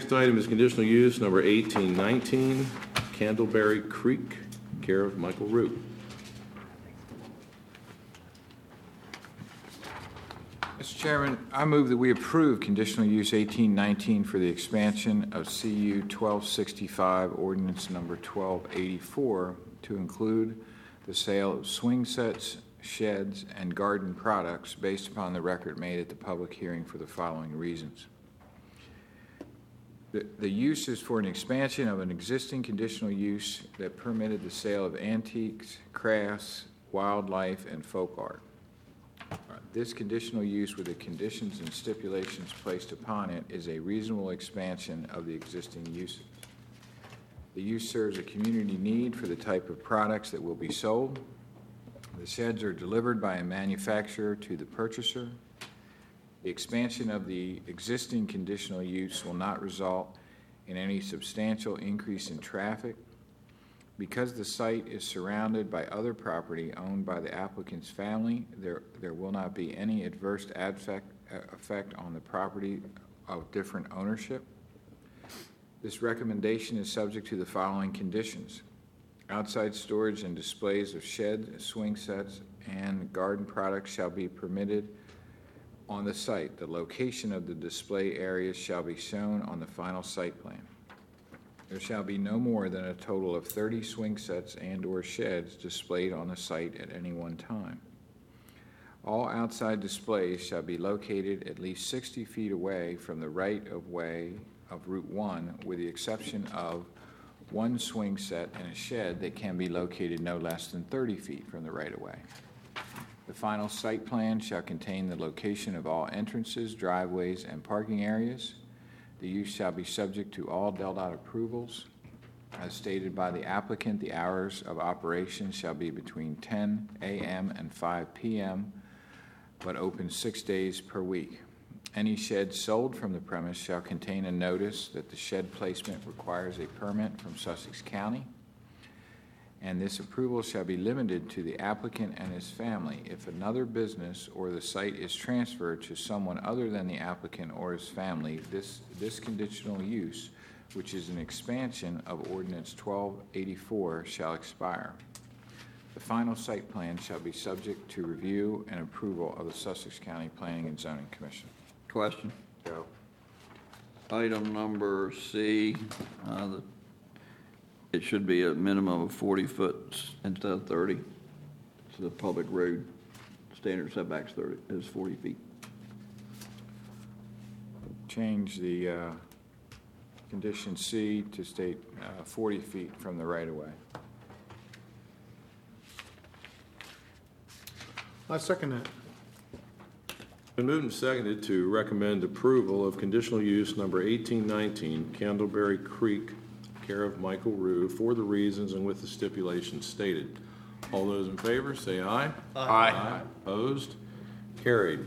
next item is conditional use number 1819, Candleberry Creek, care of Michael Root. Mr. Chairman, I move that we approve conditional use 1819 for the expansion of CU 1265 ordinance number 1284 to include the sale of swing sets, sheds, and garden products based upon the record made at the public hearing for the following reasons. The use is for an expansion of an existing conditional use that permitted the sale of antiques, crafts, wildlife, and folk art. This conditional use with the conditions and stipulations placed upon it is a reasonable expansion of the existing uses. The use serves a community need for the type of products that will be sold. The sheds are delivered by a manufacturer to the purchaser. The expansion of the existing conditional use will not result in any substantial increase in traffic. Because the site is surrounded by other property owned by the applicant's family, there will not be any adverse effect on the property of different ownership. This recommendation is subject to the following conditions. Outside storage and displays of shed, swing sets, and garden products shall be permitted on the site. The location of the display areas shall be shown on the final site plan. There shall be no more than a total of 30 swing sets and/or sheds displayed on the site at any one time. All outside displays shall be located at least 60 feet away from the right-of-way of Route 1, with the exception of one swing set and a shed that can be located no less than 30 feet from the right-of-way. The final site plan shall contain the location of all entrances, driveways, and parking areas. The use shall be subject to all DelDOT approvals. As stated by the applicant, the hours of operation shall be between 10 a.m. and 5 p.m., but open 6 days per week. Any shed sold from the premise shall contain a notice that the shed placement requires a permit from Sussex County, and this approval shall be limited to the applicant and his family. If another business or the site is transferred to someone other than the applicant or his family, this conditional use, which is an expansion of Ordinance 1284, shall expire. The final site plan shall be subject to review and approval of the Sussex County Planning and Zoning Commission. Question. Go. Item number C, it should be a minimum of 40 foot instead of 30. So the public road standard setbacks 30 is 40 feet. Change the condition C to state 40 feet from the right-of-way. I second that. Been moved and seconded to recommend approval of conditional use number 1819, Candleberry Creek, care of Michael Rue, for the reasons and with the stipulations stated. All those in favor say aye. Aye. Opposed? Carried.